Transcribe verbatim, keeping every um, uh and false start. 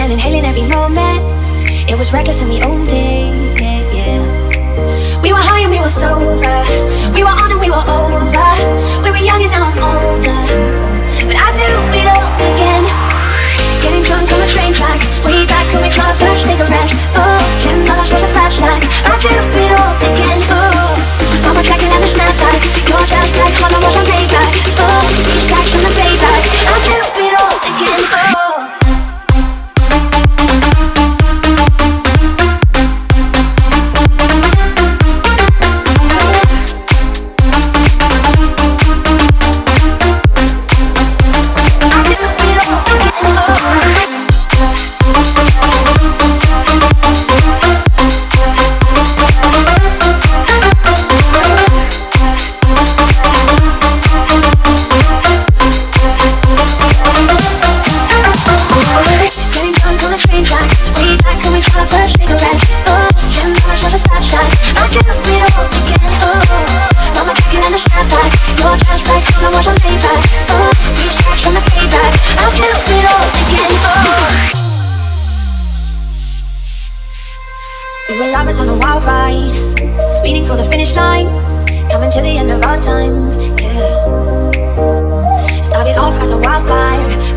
and inhaling every moment. It was reckless and we owned it, yeah, yeah. We were high and we were sober. We were on and we were over. We were young and now I'm older, but I do it all again. Getting drunk on a train track, way back when we tried our first cigarettes. Oh, ten dollars was a fat stack. I do it all again. Oh, mama tracking and a snapback. Your dad's black, Honda was on payback. Oh, these stacks on the payback. I do it all again. Oh. We were lovers on a wild ride, speeding for the finish line, coming to the end of our time, yeah. Started off as a wildfire,